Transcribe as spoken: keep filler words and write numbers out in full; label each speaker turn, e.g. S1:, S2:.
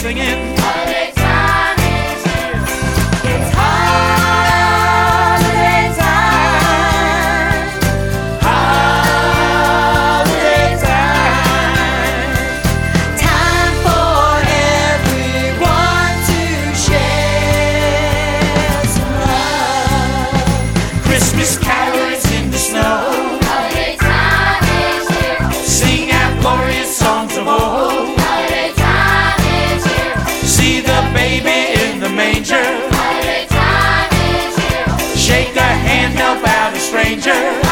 S1: singing.
S2: Holiday time is here. It's holiday time.
S1: Holiday time.
S2: Time for everyone to share some love.
S1: Christmas carols in the snow.
S2: Holiday time is here.
S1: Sing out glorious songs of old.
S2: Holiday time is here.
S1: See the baby in the manger.
S2: Holiday time is here.
S1: Shake a hand, help out a stranger.